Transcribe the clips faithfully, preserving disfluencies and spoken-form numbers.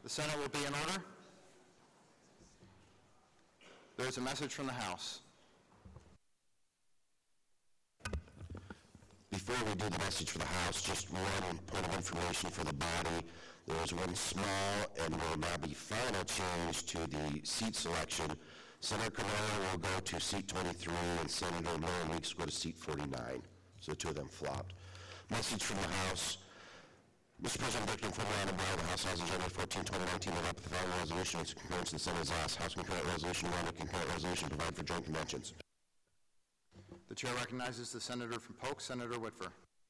The Senate will be in order. There is a message from the House. Before we do the message for the House, just one point of information for the body. There is one small and will now be final change to the seat selection. Senator Carnero will go to seat twenty-three and Senator Lauren Weeks will go to seat forty-nine. So the two of them flopped. Message from the House. Mister President, Victor, from Random Brown, the House has Agenda fourteen, twenty nineteen, adopt the following resolution with concurrence in the Senate as asked. House concurrent resolution one, a concurrent resolution provide for joint conventions. The chair recognizes the senator from Polk, Senator Whitver.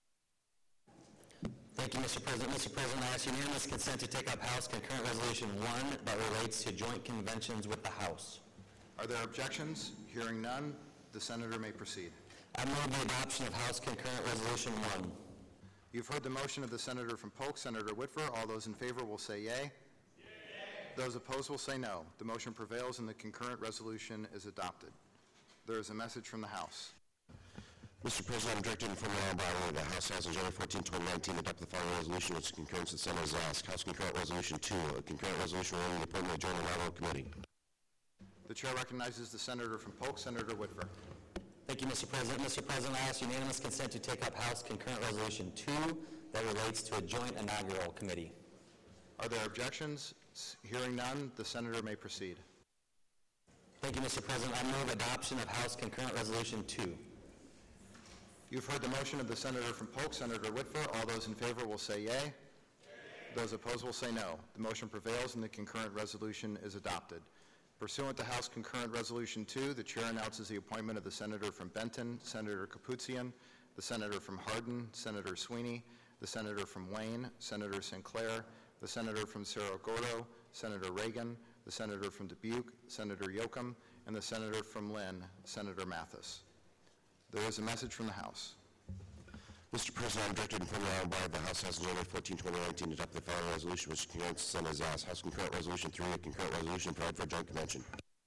Thank you, Mister President. Mister President, I ask unanimous consent to take up House concurrent resolution one that relates to joint conventions with the House. Are there objections? Hearing none, the senator may proceed. I move the adoption of House concurrent resolution one. You've heard the motion of the senator from Polk, Senator Whitver. All those in favor will say yea. Yay. Those opposed will say no. The motion prevails and the concurrent resolution is adopted. There is a message from the House. Mister President, I'm directed from the body. The House has Agenda fourteen, twenty nineteen, adopt the following resolution with concurrence in the Senate as asked. House concurrent resolution two, a concurrent resolution relating to the appointment of Joint Lateral Committee. The chair recognizes the senator from Polk, Senator Whitver. Thank you, Mister President. Mister President, I ask unanimous consent to take up House concurrent resolution two that relates to a joint inaugural committee. Are there objections? Hearing none, the senator may proceed. Thank you, Mister President. I move adoption of House concurrent resolution two. You've heard the motion of the senator from Polk, Senator Whitver. All those in favor will say yea. Yay. Those opposed will say no. The motion prevails and the concurrent resolution is adopted. Pursuant to House Concurrent Resolution two, the chair announces the appointment of the senator from Benton, Senator Kaputsian, the senator from Hardin, Senator Sweeney, the senator from Wayne, Senator Sinclair, the senator from Cerro Gordo, Senator Reagan, the senator from Dubuque, Senator Yoakum, and the senator from Lynn, Senator Mathis. There is a message from the House. Mister President, I'm directed from the body. The House has Agenda fourteen, twenty nineteen, adopt the following resolution which concurrence in the Senate as asked. House concurrent resolution three, a concurrent resolution provide for a joint convention.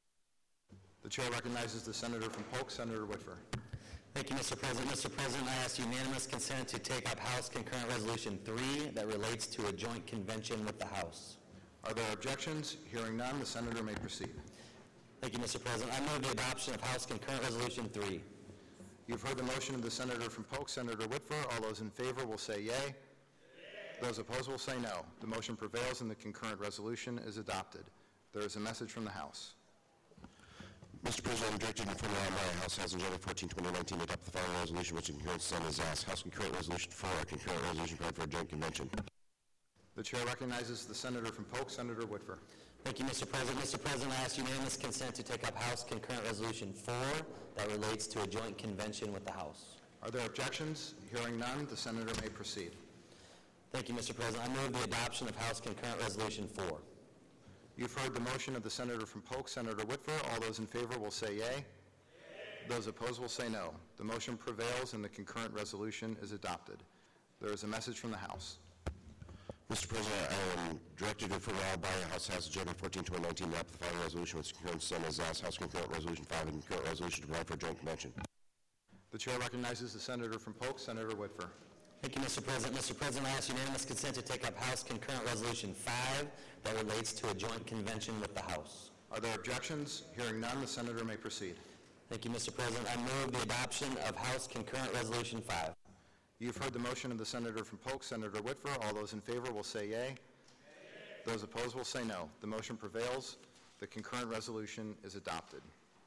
The chair recognizes the senator from Polk, Senator Whitver. Thank you, Mister President. Mister President, I ask unanimous consent to take up House concurrent resolution three that relates to a joint convention with the House. Are there objections? Hearing none, the senator may proceed. Thank you, Mister President. I move the adoption of House concurrent resolution three. You've heard the motion of the senator from Polk, Senator Whitver. All those in favor will say yea. Yay. Those opposed will say no. The motion prevails and the concurrent resolution is adopted. There is a message from the House. Mister President, I'm directed from the body. House has Agenda fourteen, twenty nineteen, adopt the following resolution which concurrence in the Senate as asked. House concurrent resolution four, a concurrent resolution provide for a joint convention. The chair recognizes the senator from Polk, Senator Whitver. Thank you, Mister President. Mister President, I ask unanimous consent to take up House concurrent resolution four that relates to a joint convention with the House. Are there objections? Hearing none, the senator may proceed. Thank you, Mister President. I move the adoption of House concurrent resolution four. You've heard the motion of the senator from Polk, Senator Whitver. All those in favor will say yea. Yay. Those opposed will say no. The motion prevails and the concurrent resolution is adopted. There is a message from the House. Mister President, I am directed from the body. House has Agenda fourteen, twenty nineteen, adopt the following resolution which concurrence in the Senate as asked. House concurrent resolution five, a concurrent resolution to provide for a joint convention. The chair recognizes the senator from Polk, Senator Whitver. Thank you, Mister President. Mister President, I ask unanimous consent to take up House concurrent resolution five that relates to a joint convention with the House. Are there objections? Hearing none, the senator may proceed. Thank you, Mister President. I move the adoption of House concurrent resolution five. You've heard the motion of the senator from Polk, Senator Whitver. All those in favor will say yea. Yay. Those opposed will say no. The motion prevails. The concurrent resolution is adopted.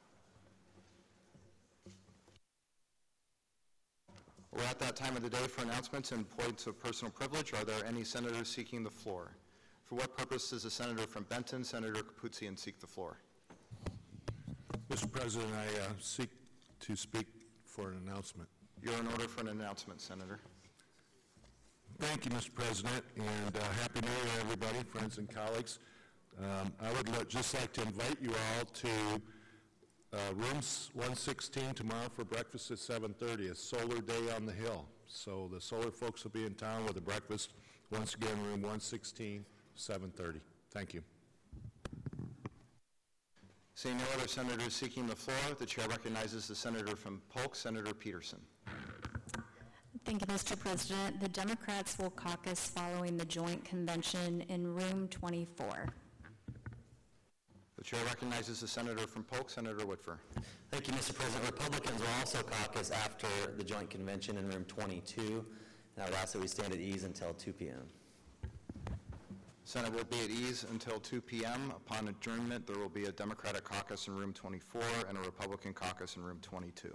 We're at that time of the day for announcements and points of personal privilege. Are there any senators seeking the floor? For what purpose does the senator from Benton, Senator Kaputsian, seek the floor? Mister President, I uh, seek to speak for an announcement. You're in order for an announcement, Senator. Thank you, Mister President, and uh, Happy New Year, everybody, friends and colleagues. Um, I would lo- just like to invite you all to uh, room one sixteen tomorrow for breakfast at seven thirty. It's Solar Day on the Hill. So the solar folks will be in town with a breakfast. Once again, room one sixteen, seven thirty. Thank you. Seeing no other senators seeking the floor, the chair recognizes the senator from Polk, Senator Peterson. Thank you, Mister President. The Democrats will caucus following the joint convention in room twenty-four. The chair recognizes the senator from Polk, Senator Whitfer. Thank you, Mister President. Republicans will also caucus after the joint convention in room twenty-two, and I would ask that we stand at ease until two p m Senate will be at ease until two p m Upon adjournment, there will be a Democratic caucus in room twenty-four and a Republican caucus in room twenty-two.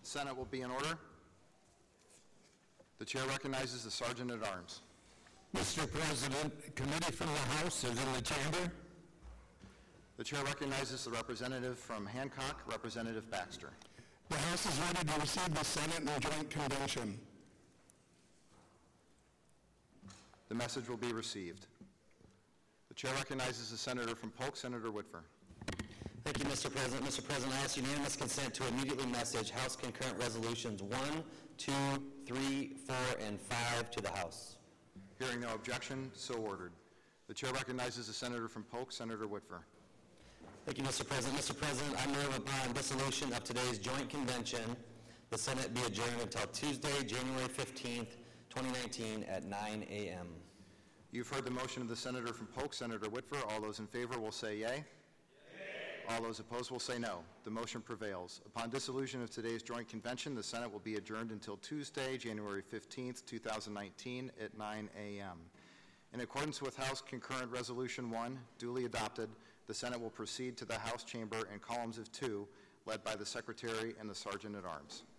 Senate will be in order. The chair recognizes the Sergeant at Arms. Mister President, committee from the House is in the chamber. The chair recognizes the representative from Hancock, Representative Baxter. The House is ready to receive the Senate and joint convention. The message will be received. The chair recognizes the senator from Polk, Senator Whitver. Thank you, Mister President. Mister President, I ask unanimous consent to immediately message House concurrent resolutions one, two, three, four, and five to the House. Hearing no objection, so ordered. The chair recognizes the senator from Polk, Senator Whitver. Thank you, Mister President. Mister President, I move upon dissolution of today's joint convention, the Senate be adjourned until Tuesday, January fifteenth, twenty nineteen at nine a m You've heard the motion of the senator from Polk, Senator Whitver. All those in favor will say yea. Yea. All those opposed will say no. The motion prevails. Upon dissolution of today's joint convention, the Senate will be adjourned until Tuesday, January fifteenth, two thousand nineteen at nine a m In accordance with House Concurrent Resolution one, duly adopted, the Senate will proceed to the House chamber in columns of two, led by the Secretary and the Sergeant at Arms.